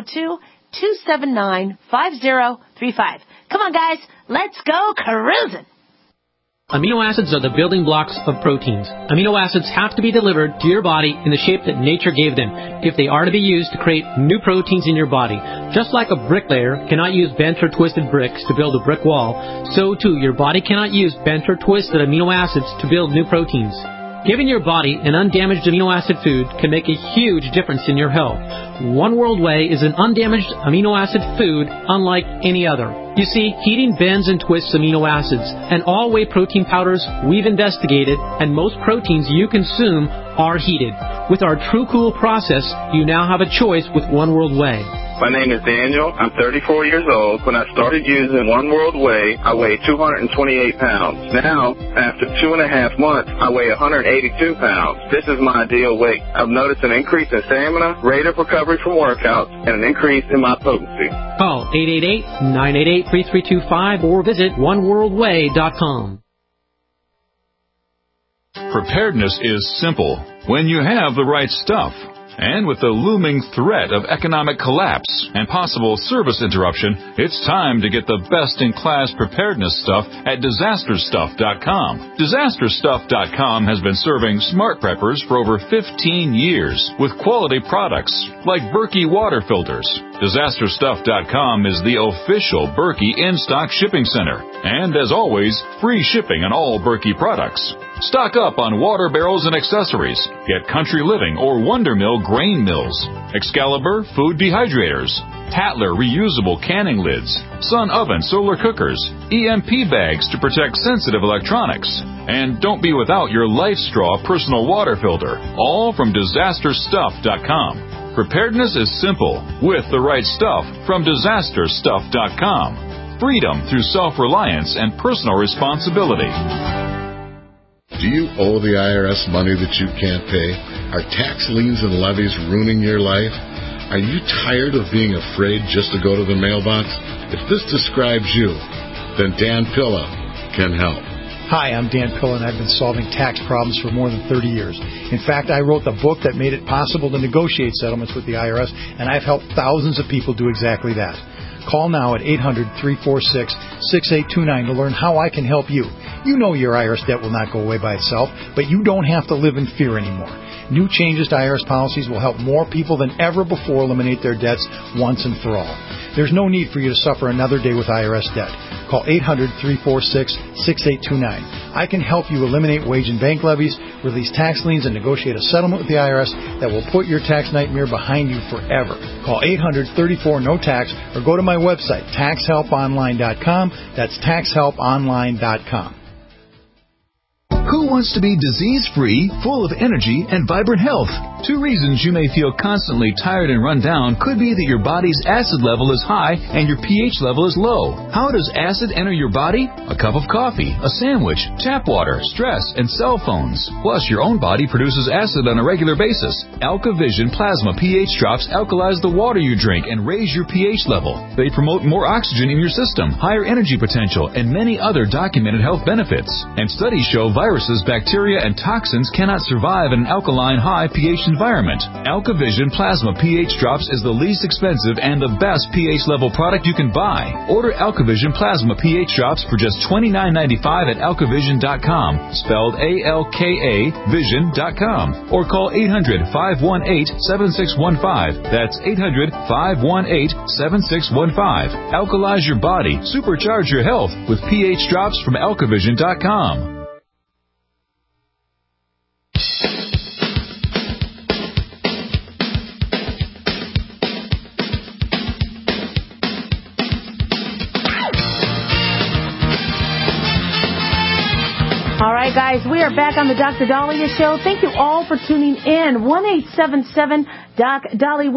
702-279-5035. Come on, guys. Let's go cruising. Amino acids are the building blocks of proteins. Amino acids have to be delivered to your body in the shape that nature gave them if they are to be used to create new proteins in your body. Just like a bricklayer cannot use bent or twisted bricks to build a brick wall, so too your body cannot use bent or twisted amino acids to build new proteins. Giving your body an undamaged amino acid food can make a huge difference in your health. One World Whey is an undamaged amino acid food unlike any other. You see, heating bends and twists amino acids, and all whey protein powders we've investigated, and most proteins you consume are heated. With our True Cool process, you now have a choice with One World Whey. My name is Daniel. I'm 34 years old. When I started using One World Whey, I weighed 228 pounds. Now, after 2.5 months, I weigh 182 pounds. This is my ideal weight. I've noticed an increase in stamina, rate of recovery from workouts, and an increase in my potency. Call 888-988-3325 or visit oneworldwhey.com. Preparedness is simple when you have the right stuff. And with the looming threat of economic collapse and possible service interruption, it's time to get the best-in-class preparedness stuff at DisasterStuff.com. DisasterStuff.com has been serving smart preppers for over 15 years with quality products like Berkey water filters. DisasterStuff.com is the official Berkey in-stock shipping center. And as always, free shipping on all Berkey products. Stock up on water barrels and accessories. Get Country Living or Wonder Mill grain mills, Excalibur food dehydrators, Tatler reusable canning lids, Sun Oven solar cookers, EMP bags to protect sensitive electronics. And don't be without your Life Straw personal water filter, all from DisasterStuff.com. Preparedness is simple with the right stuff from DisasterStuff.com. Freedom through self-reliance and personal responsibility. Do you owe the IRS money that you can't pay? Are tax liens and levies ruining your life? Are you tired of being afraid just to go to the mailbox? If this describes you, then Dan Pilla can help. Hi, I'm Dan Pilla, and I've been solving tax problems for more than 30 years. In fact, I wrote the book that made it possible to negotiate settlements with the IRS, and I've helped thousands of people do exactly that. Call now at 800-346-6829 to learn how I can help you. You know your IRS debt will not go away by itself, but you don't have to live in fear anymore. New changes to IRS policies will help more people than ever before eliminate their debts once and for all. There's no need for you to suffer another day with IRS debt. Call 800-346-6829. I can help you eliminate wage and bank levies, release tax liens, and negotiate a settlement with the IRS that will put your tax nightmare behind you forever. Call 800-34-NO-TAX or go to my website, taxhelponline.com. That's taxhelponline.com. Who wants to be disease-free, full of energy, and vibrant health? Two reasons you may feel constantly tired and run down could be that your body's acid level is high and your pH level is low. How does acid enter your body? A cup of coffee, a sandwich, tap water, stress, and cell phones. Plus, your own body produces acid on a regular basis. AlkaVision Plasma pH drops alkalize the water you drink and raise your pH level. They promote more oxygen in your system, higher energy potential, and many other documented health benefits. And studies show viruses, bacteria, and toxins cannot survive in an alkaline high pH environment. AlkaVision Plasma pH Drops is the least expensive and the best pH level product you can buy. Order AlkaVision Plasma pH Drops for just $29.95 at alkavision.com, spelled A-L-K-A vision.com, or call 800-518-7615. That's 800-518-7615. Alkalize your body, supercharge your health with pH Drops from alkavision.com. All right, guys, we are back on the Dr. Daliah Show. Thank you all for tuning in. 1-877-DOC-DALI,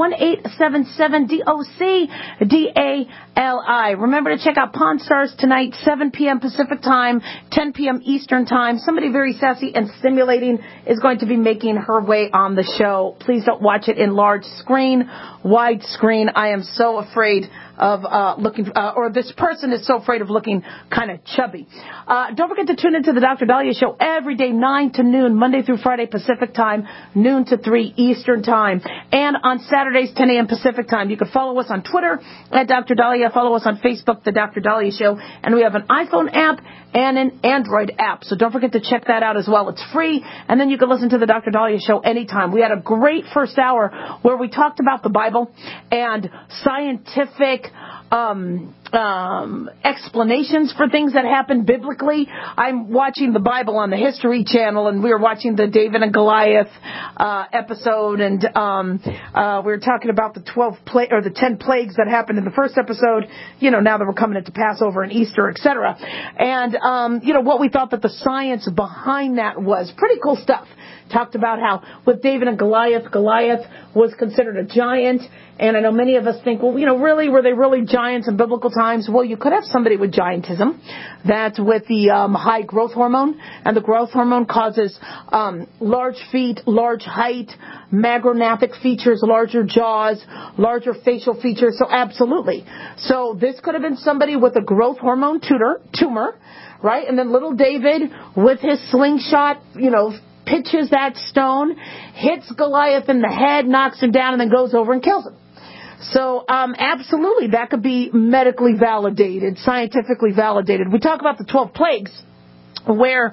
1-877-DOC-DALI. Remember to check out Pawn Stars tonight, 7 p.m. Pacific Time, 10 p.m. Eastern Time. Somebody very sassy and stimulating is going to be making her way on the show. Please don't watch it in large screen, wide screen. I am so afraid of looking, or this person is so afraid of looking kind of chubby. Don't forget to tune into the Dr. Daliah Show every day, 9 to noon, Monday through Friday Pacific Time, noon to 3 Eastern Time, and on Saturdays, 10 a.m. Pacific Time. You can follow us on Twitter at Dr. Daliah, follow us on Facebook, the Dr. Daliah Show, and we have an iPhone app and an Android app, so don't forget to check that out as well. It's free, and then you can listen to the Dr. Daliah Show anytime. We had a great first hour where we talked about the Bible and scientific explanations for things that happened biblically. I'm watching the Bible on the History Channel, and we were watching the David and Goliath episode, and we were talking about the 10 plagues that happened in the first episode. Now that we're coming into Passover and Easter, etc. And what we thought that the science behind that was. Pretty cool stuff. Talked about how with David and Goliath was considered a giant. And I know many of us think, well, really, were they really giants in biblical times? Well, you could have somebody with giantism. That's with the high growth hormone. And the growth hormone causes large feet, large height, magnographic features, larger jaws, larger facial features. So absolutely. So this could have been somebody with a growth hormone tumor, right? And then little David with his slingshot, pitches that stone, hits Goliath in the head, knocks him down, and then goes over and kills him. So, absolutely, that could be medically validated, scientifically validated. We talk about the 12 plagues, where,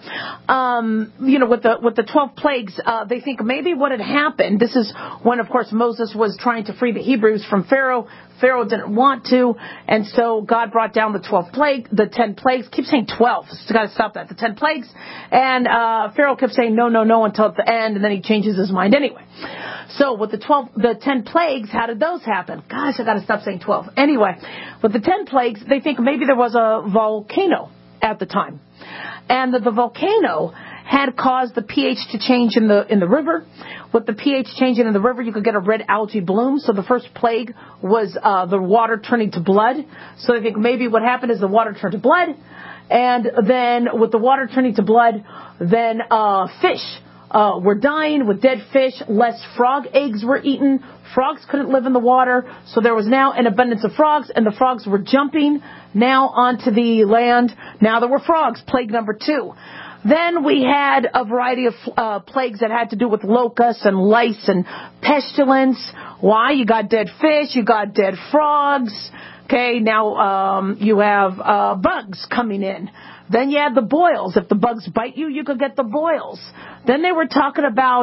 with the 12 plagues, they think maybe what had happened, this is when, of course, Moses was trying to free the Hebrews from Pharaoh. Pharaoh didn't want to, and so God brought down the 10 plagues. Keep saying 12. Just got to stop that. The 10 plagues. And Pharaoh kept saying no until at the end, and then he changes his mind anyway. So with the 10 plagues, how did those happen? Gosh, I got to stop saying 12. Anyway, with the 10 plagues, they think maybe there was a volcano at the time, and that the volcano had caused the pH to change in the river. With the pH changing in the river, you could get a red algae bloom. So the first plague was the water turning to blood. So they think maybe what happened is the water turned to blood. And then with the water turning to blood, then fish were dying. With dead fish, less frog eggs were eaten. Frogs couldn't live in the water. So there was now an abundance of frogs, and the frogs were jumping now onto the land. Now there were frogs, plague number 2. Then we had a variety of plagues that had to do with locusts and lice and pestilence. Why? You got dead fish, you got dead frogs. Okay, now you have bugs coming in. Then you had the boils. If the bugs bite you, you could get the boils. Then they were talking about,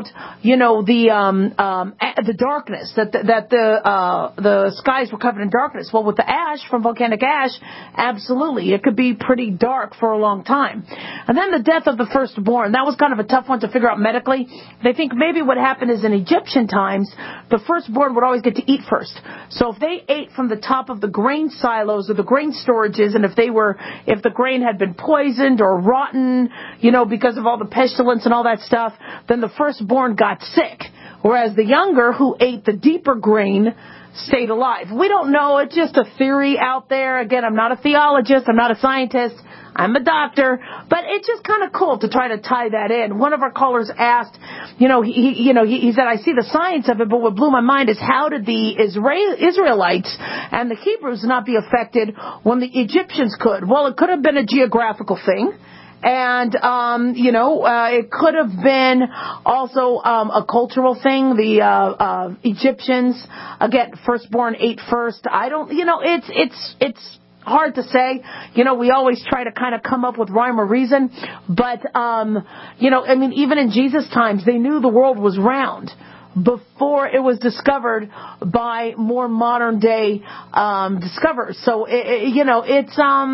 the darkness, that the skies were covered in darkness. Well, with the ash, from volcanic ash, absolutely, it could be pretty dark for a long time. And then the death of the firstborn. That was kind of a tough one to figure out medically. They think maybe what happened is in Egyptian times, the firstborn would always get to eat first. So if they ate from the top of the grain silos or the grain storages, and if the grain had been poisoned or rotten, because of all the pestilence and all that stuff, then the firstborn got sick. Whereas the younger, who ate the deeper grain, stayed alive. We don't know. It's just a theory out there. Again, I'm not a theologist. I'm not a scientist. I'm a doctor. But it's just kind of cool to try to tie that in. One of our callers asked, he said, I see the science of it, but what blew my mind is how did the Israelites and the Hebrews not be affected when the Egyptians could? Well, it could have been a geographical thing. And, it could have been also a cultural thing. The Egyptians, again, firstborn ate first. It's hard to say. We always try to kind of come up with rhyme or reason. But, even in Jesus' times, they knew the world was round before it was discovered by more modern day discoverers. So it's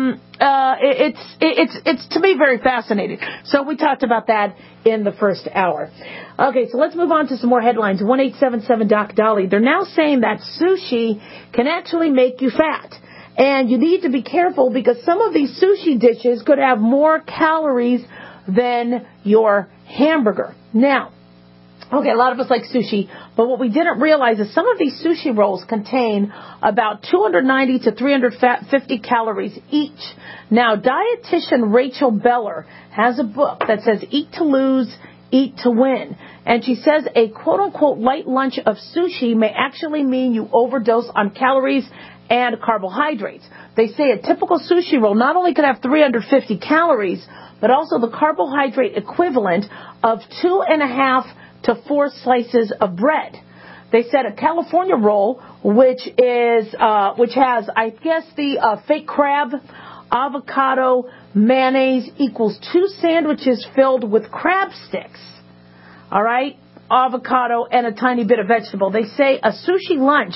to me very fascinating. So we talked about that in the first hour. Okay, so let's move on to some more headlines. 1-877 Doc Dolly. They're now saying that sushi can actually make you fat. And you need to be careful because some of these sushi dishes could have more calories than your hamburger. Now, okay, a lot of us like sushi, but what we didn't realize is some of these sushi rolls contain about 290 to 350 calories each. Now, dietitian Rachel Beller has a book that says Eat to Lose, Eat to Win. And she says a quote-unquote light lunch of sushi may actually mean you overdose on calories and carbohydrates. They say a typical sushi roll not only could have 350 calories, but also the carbohydrate equivalent of 2.5 to 4 slices of bread. They said a California roll, which has, I guess, the fake crab, avocado, mayonnaise equals 2 sandwiches filled with crab sticks. All right, avocado and a tiny bit of vegetable. They say a sushi lunch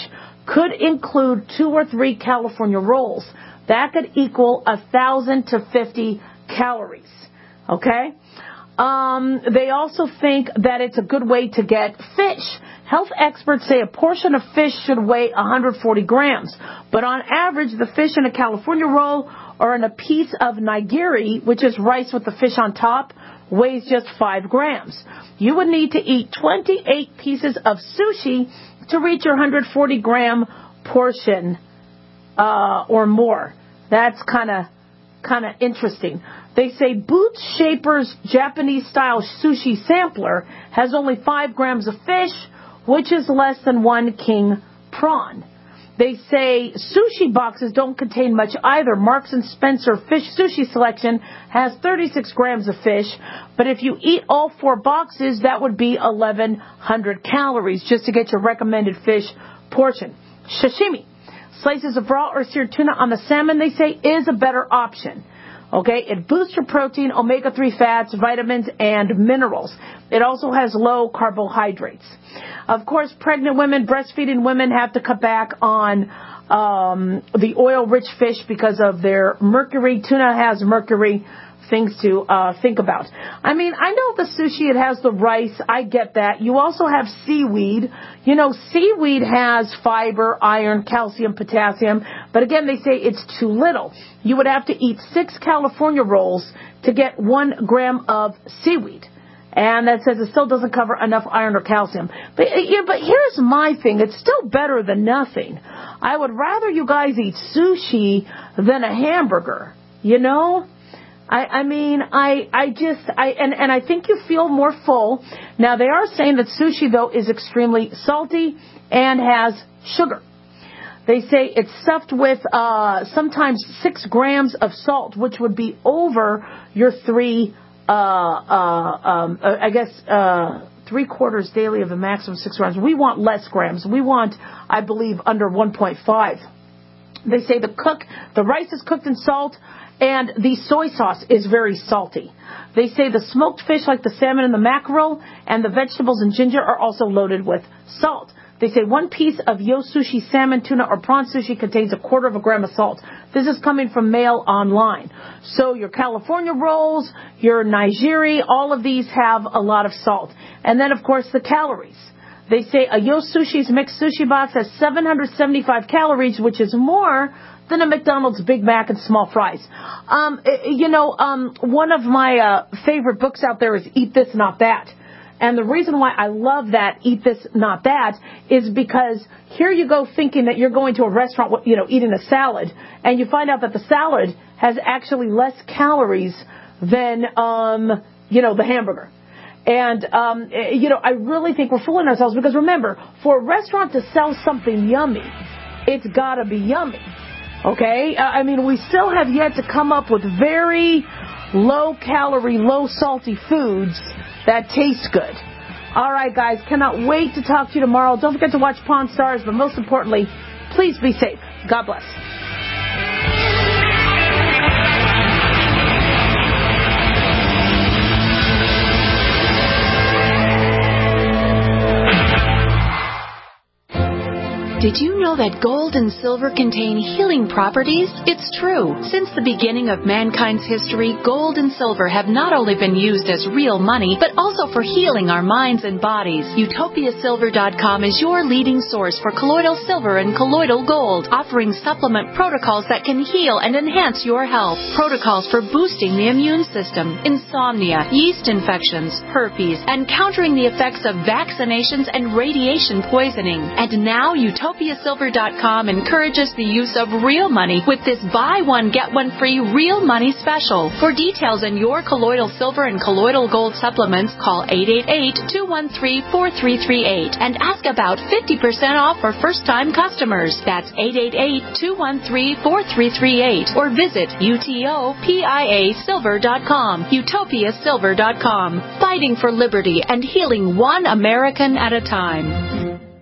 could include 2 or 3 California rolls. That could equal 1,000 to 50 calories. Okay? They also think that it's a good way to get fish. Health experts say a portion of fish should weigh 140 grams. But on average, the fish in a California roll or in a piece of nigiri, which is rice with the fish on top, weighs just 5 grams. You would need to eat 28 pieces of sushi to reach your 140-gram portion or more. That's kind of interesting. They say Boots Shaper's Japanese-style sushi sampler has only 5 grams of fish, which is less than 1 king prawn. They say sushi boxes don't contain much either. Marks & Spencer Fish Sushi Selection has 36 grams of fish, but if you eat all 4 boxes, that would be 1,100 calories just to get your recommended fish portion. Sashimi. Slices of raw or seared tuna on the salmon, they say, is a better option. Okay, it boosts your protein, omega-3 fats, vitamins, and minerals. It also has low carbohydrates. Of course, pregnant women, breastfeeding women have to cut back on the oil-rich fish because of their mercury. Tuna has mercury. Things to think about. I mean, I know the sushi, it has the rice. I get that. You also have seaweed. You know, seaweed has fiber, iron, calcium, potassium. But again, they say it's too little. You would have to eat 6 California rolls to get 1 gram of seaweed. And that says it still doesn't cover enough iron or calcium. But here's my thing. It's still better than nothing. I would rather you guys eat sushi than a hamburger. You know? I think you feel more full. Now, they are saying that sushi, though, is extremely salty and has sugar. They say it's stuffed with sometimes 6 grams of salt, which would be over your 3 quarters daily of the maximum 6 grams. We want less grams. We want, I believe, under 1.5. They say the rice is cooked in salt, and the soy sauce is very salty. They say the smoked fish like the salmon and the mackerel and the vegetables and ginger are also loaded with salt. They say 1 piece of Yo Sushi salmon, tuna, or prawn sushi contains 1/4 gram of salt. This is coming from Mail Online. So your California rolls, your nigiri, all of these have a lot of salt. And then, of course, the calories. They say a Yo Sushi's mixed sushi box has 775 calories, which is more than a McDonald's Big Mac and small fries. One of my favorite books out there is Eat This, Not That. And the reason why I love that, Eat This, Not That, is because here you go thinking that you're going to a restaurant, eating a salad, and you find out that the salad has actually less calories than, the hamburger. And, I really think we're fooling ourselves because, remember, for a restaurant to sell something yummy, it's got to be yummy. Okay? We still have yet to come up with very low-calorie, low-salty foods that taste good. All right, guys. Cannot wait to talk to you tomorrow. Don't forget to watch Pawn Stars, but most importantly, please be safe. God bless. Did you know that gold and silver contain healing properties? It's true. Since the beginning of mankind's history, gold and silver have not only been used as real money, but also for healing our minds and bodies. UtopiaSilver.com is your leading source for colloidal silver and colloidal gold, offering supplement protocols that can heal and enhance your health. Protocols for boosting the immune system, insomnia, yeast infections, herpes, and countering the effects of vaccinations and radiation poisoning. And now UtopiaSilver.com encourages the use of real money with this buy one, get one free real money special. For details on your colloidal silver and colloidal gold supplements, call 888-213-4338 and ask about 50% off for first-time customers. That's 888-213-4338 or visit UTOPIASilver.com. UtopiaSilver.com. Fighting for liberty and healing one American at a time.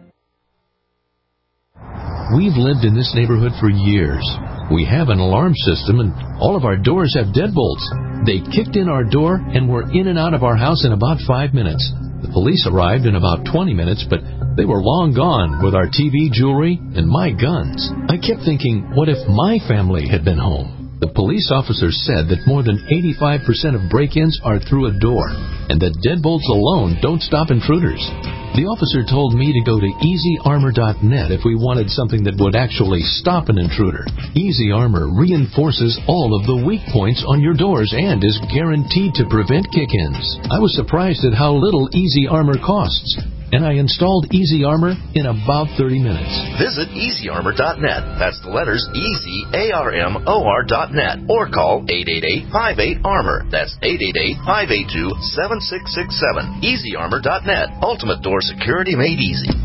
We've lived in this neighborhood for years. We have an alarm system, and all of our doors have deadbolts. They kicked in our door, and we're in and out of our house in about 5 minutes. The police arrived in about 20 minutes, but They were long gone with our TV, jewelry, and my guns. I kept thinking, what if my family had been home? The police officer said that more than 85% of break-ins are through a door, and that deadbolts alone don't stop intruders. The officer told me to go to EasyArmor.net if we wanted something that would actually stop an intruder. Easy Armor reinforces all of the weak points on your doors and is guaranteed to prevent kick-ins. I was surprised at how little Easy Armor costs, and I installed Easy Armor in about 30 minutes. Visit EasyArmor.net. That's the letters EasyArmor.net. Or call 888-58-ARMOR. That's 888-582-7667. EasyArmor.net. Ultimate door security made easy.